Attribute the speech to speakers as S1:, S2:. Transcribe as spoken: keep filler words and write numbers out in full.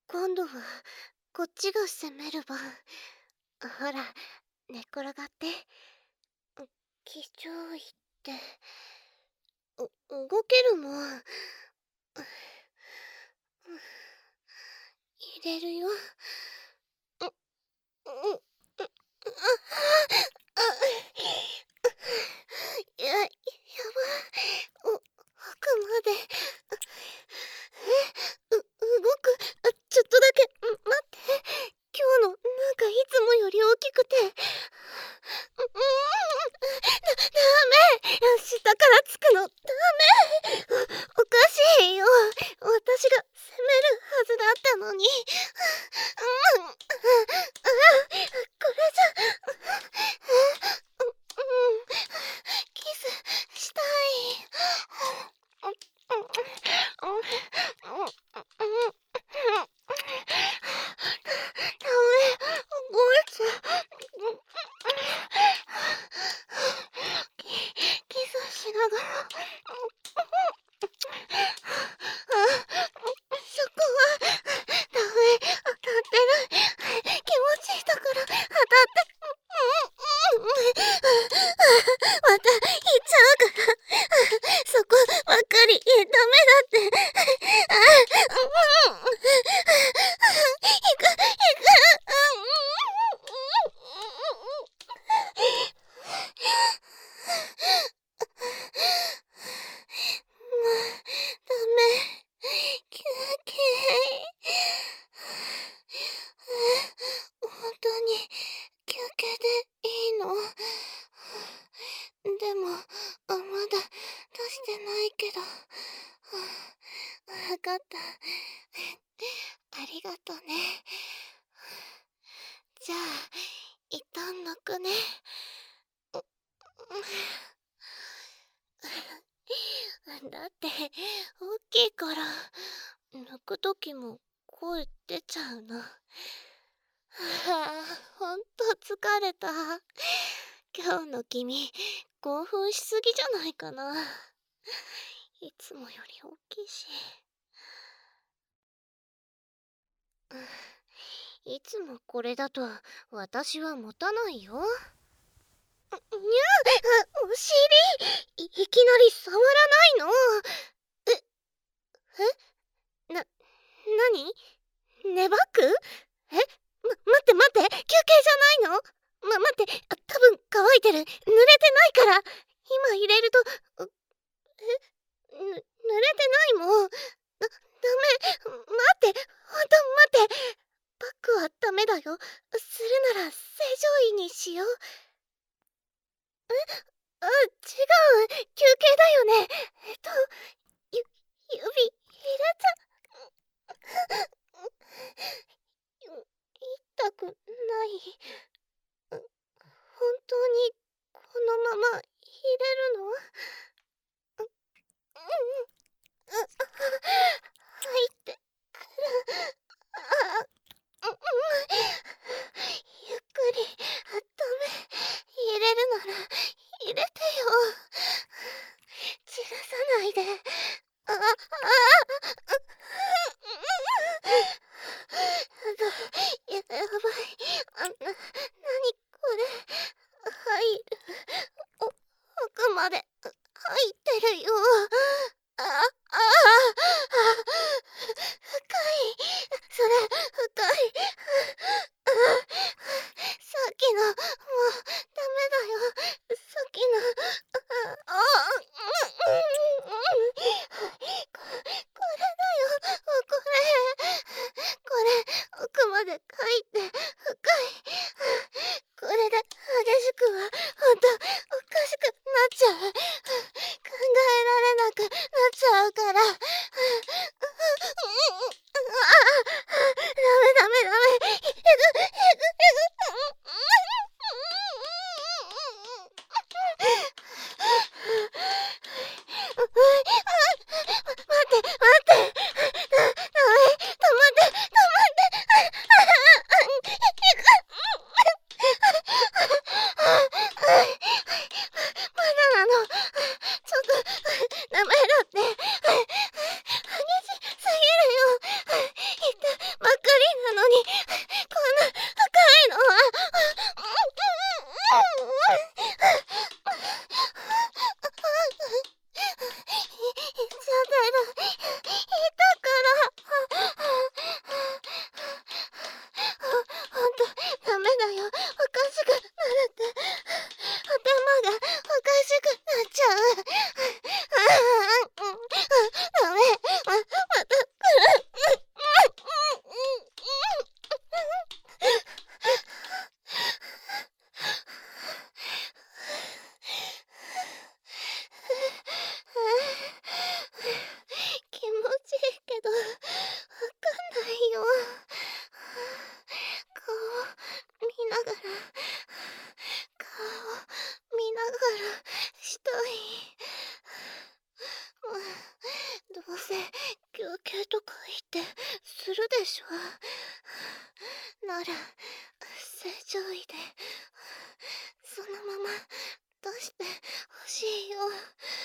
S1: 今度はこっちが攻める番。ほら、寝っ転がって。気象医って、う動けるもん。入れるよ。う、う、う、あ、あ、や、やば。お、奥まで。え、う、動く。あ、ちょっとだけ、ん、待って。今日の、なんかいつもより大きくて。う、うーん。だ、ダメ。下からつくの、ダメ。お、おかしいよ。私が攻めるはずだったのに。うん。あ、これじゃ、う、うん。キスしたい。ダメ、動いちゃう。キ、キスしながら。そこは、ダメ、当たってる。気持ちいいところ、当たって、うん、うん、うん。また、行っちゃうから。そこばっかり、ダメだって。あ、うん。行く、行く。ダメ。休憩。本当に休憩でいいの？でも、あ、まだ出してないけど。わかった。ありがとね。じゃあ、一旦抜くね。だって、大きいから、抜くときも声出ちゃうの。はあ、ほんと疲れた。今日の君、興奮しすぎじゃないかな。いつもより大きいし。いつもこれだと私は持たないよ。にゃあ、お尻、い、いきなり触らないの。え、えな、なに？ネバッグ？え、ま、待って待って、休憩じゃないの？ま、待って、あ、多分乾いてる。濡れてないから。今入れると、う、え、ぬ、濡れてないもん。だ、ダメ。待って、ほんと待って。バッグはダメだよ。するなら正常位にしよう。え？あ、違う。休憩だよね。えっと、ゆ、指、入れちゃ、痛くない。本当にこのまま入れるの？ とか言ってするでしょ。なら正常位でそのまま出してほしいよ。